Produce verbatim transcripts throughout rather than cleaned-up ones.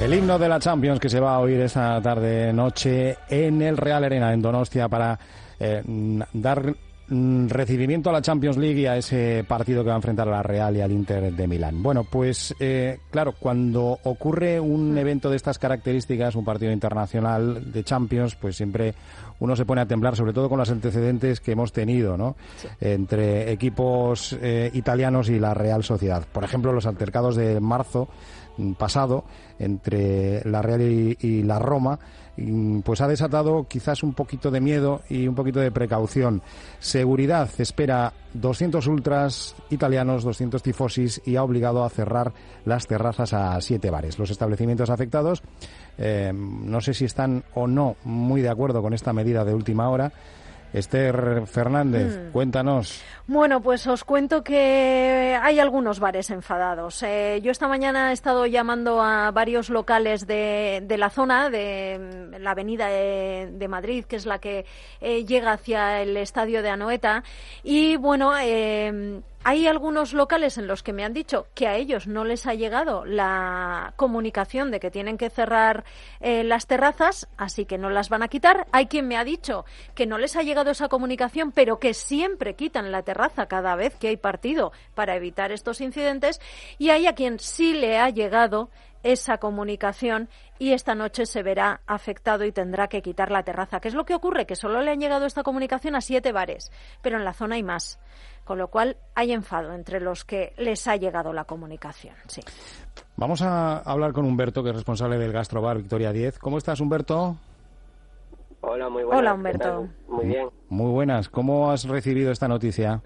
El himno de la Champions que se va a oír esta tarde-noche en el Real Arena, en Donostia, para eh, dar recibimiento a la Champions League y a ese partido que va a enfrentar a la Real y al Inter de Milán. Bueno, pues eh, claro, cuando ocurre un evento de estas características, un partido internacional de Champions, pues siempre uno se pone a temblar, sobre todo con los antecedentes que hemos tenido, ¿no? Sí. Entre equipos eh, italianos y la Real Sociedad. Por ejemplo, los altercados de marzo pasado entre la Real y, y la Roma, pues ha desatado quizás un poquito de miedo y un poquito de precaución. Seguridad espera doscientos ultras italianos, doscientos tifosis, y ha obligado a cerrar las terrazas a siete bares. Los establecimientos afectados, eh, no sé si están o no muy de acuerdo con esta medida de última hora. Esther Fernández, mm. cuéntanos. Bueno, pues os cuento que hay algunos bares enfadados. Eh, yo esta mañana he estado llamando a varios locales de, de la zona, de la avenida de, de Madrid, que es la que eh, llega hacia el estadio de Anoeta. Y bueno, eh, hay algunos locales en los que me han dicho que a ellos no les ha llegado la comunicación de que tienen que cerrar eh, las terrazas, así que no las van a quitar. Hay quien me ha dicho que no les ha llegado esa comunicación, pero que siempre quitan la terraza cada vez que hay partido para evitar estos incidentes. Y hay a quien sí le ha llegado esa comunicación y esta noche se verá afectado y tendrá que quitar la terraza. ¿Qué es lo que ocurre? Que solo le han llegado esta comunicación a siete bares, pero en la zona hay más. Con lo cual hay enfado entre los que les ha llegado la comunicación. Sí. Vamos a hablar con Humberto, que es responsable del Gastrobar Victoria diez. ¿Cómo estás, Humberto? Hola, muy buenas. Hola, Humberto. Muy bien. Muy buenas. ¿Cómo has recibido esta noticia?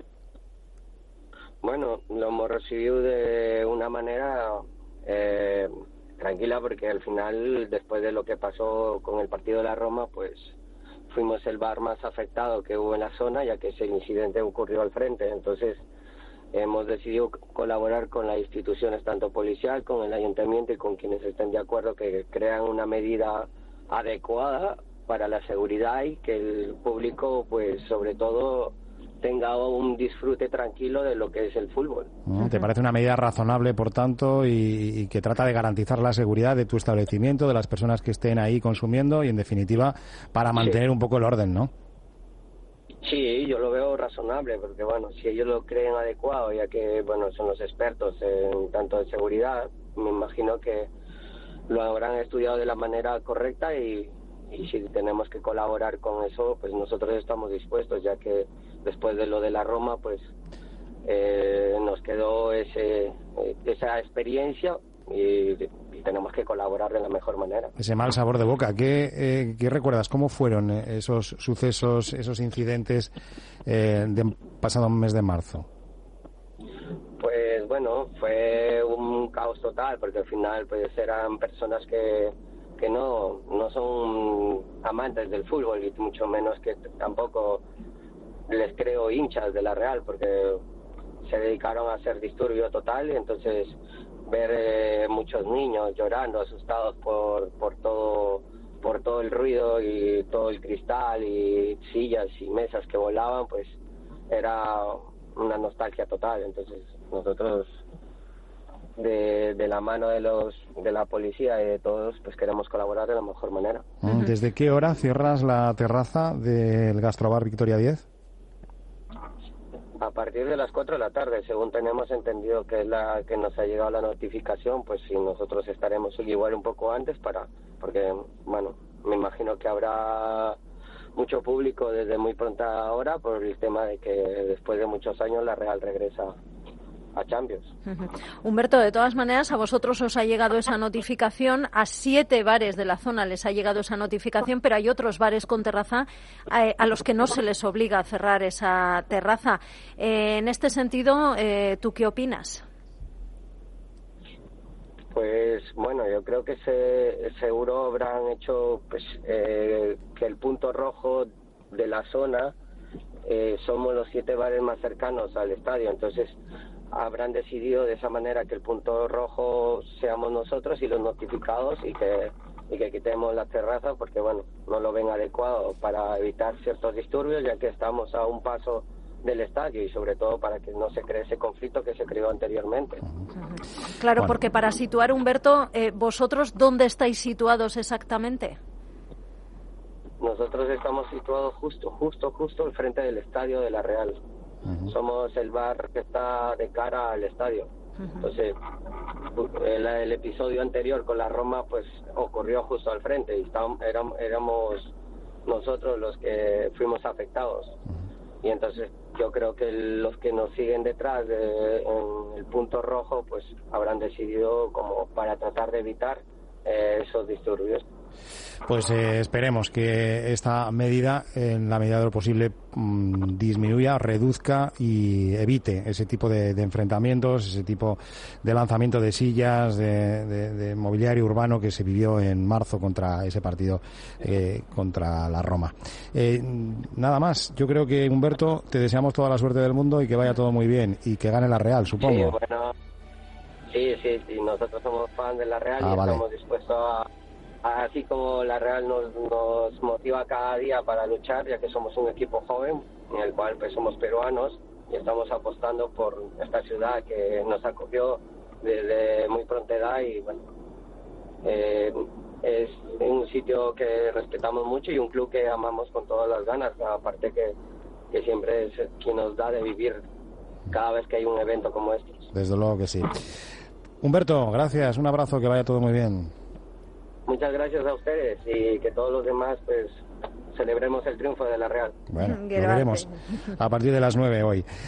Bueno, lo hemos recibido de una manera eh, tranquila, porque al final, después de lo que pasó con el partido de la Roma, pues fuimos el bar más afectado que hubo en la zona, ya que ese incidente ocurrió al frente. Entonces hemos decidido colaborar con las instituciones, tanto policial, con el ayuntamiento y con quienes estén de acuerdo, que crean una medida adecuada para la seguridad y que el público, pues sobre todo, tenga un disfrute tranquilo de lo que es el fútbol. ¿Te parece una medida razonable, por tanto, y, y que trata de garantizar la seguridad de tu establecimiento, de las personas que estén ahí consumiendo y, en definitiva, para mantener sí. un poco el orden, ¿no? Sí, yo lo veo razonable, porque, bueno, si ellos lo creen adecuado, ya que, bueno, son los expertos en tanto de seguridad, me imagino que lo habrán estudiado de la manera correcta y, y si tenemos que colaborar con eso, pues nosotros estamos dispuestos, ya que después de lo de la Roma, pues eh, nos quedó ese esa experiencia y, y tenemos que colaborar de la mejor manera. Ese mal sabor de boca. ¿Qué, eh, ¿qué recuerdas? ¿Cómo fueron esos sucesos, esos incidentes eh, del pasado mes de marzo? Pues bueno, fue un caos total, porque al final pues eran personas que que no no son amantes del fútbol y mucho menos que tampoco les creo hinchas de la Real, porque se dedicaron a hacer disturbio total, y entonces ver eh, muchos niños llorando, asustados por por todo por todo el ruido y todo el cristal y sillas y mesas que volaban, pues era una nostalgia total. Entonces nosotros de, de la mano de los de la policía y de todos, pues queremos colaborar de la mejor manera. ¿Desde qué hora cierras la terraza del Gastrobar Victoria diez? A partir de las cuatro de la tarde, según tenemos entendido que es la que nos ha llegado la notificación, pues sí, nosotros estaremos igual un poco antes para, porque, bueno, me imagino que habrá mucho público desde muy pronta hora por el tema de que después de muchos años la Real regresa a Champions. Uh-huh. Humberto, de todas maneras, a vosotros os ha llegado esa notificación, a siete bares de la zona les ha llegado esa notificación, pero hay otros bares con terraza eh, a los que no se les obliga a cerrar esa terraza. Eh, en este sentido, eh, ¿tú qué opinas? Pues bueno, yo creo que se, seguro habrán hecho pues eh, que el punto rojo de la zona eh, somos los siete bares más cercanos al estadio, entonces habrán decidido de esa manera que el punto rojo seamos nosotros y los notificados, y que y que quitemos las terrazas, porque bueno, no lo ven adecuado para evitar ciertos disturbios, ya que estamos a un paso del estadio y sobre todo para que no se cree ese conflicto que se creó anteriormente. Claro, Bueno. porque para situar, Humberto, eh, vosotros, ¿dónde estáis situados exactamente? Nosotros estamos situados justo, justo, justo al frente del estadio de la Real. Uh-huh. Somos el bar que está de cara al estadio. Uh-huh. Entonces, el, el episodio anterior con la Roma, pues, ocurrió justo al frente y estábamos, éramos, éramos nosotros los que fuimos afectados. Uh-huh. Y entonces, yo creo que los que nos siguen detrás de, en el punto rojo, pues, habrán decidido como para tratar de evitar eh, esos disturbios. Pues eh, esperemos que esta medida, en la medida de lo posible, mmm, disminuya, reduzca y evite ese tipo de, de enfrentamientos, ese tipo de lanzamiento de sillas, de, de, de mobiliario urbano que se vivió en marzo contra ese partido eh, contra la Roma. Eh, nada más, yo creo que, Humberto, te deseamos toda la suerte del mundo y que vaya todo muy bien y que gane la Real, supongo. Sí, bueno, sí, sí, sí, nosotros somos fan de la Real ah, y vale. estamos dispuestos a... Así como la Real nos, nos motiva cada día para luchar, ya que somos un equipo joven, en el cual pues somos peruanos y estamos apostando por esta ciudad que nos acogió desde muy pronta edad y bueno, eh, es un sitio que respetamos mucho y un club que amamos con todas las ganas, aparte que, que siempre es quien nos da de vivir cada vez que hay un evento como este. Desde luego que sí. Humberto, gracias, un abrazo, que vaya todo muy bien. Muchas gracias a ustedes y que todos los demás pues celebremos el triunfo de la Real. Bueno, lo veremos a partir de las nueve hoy.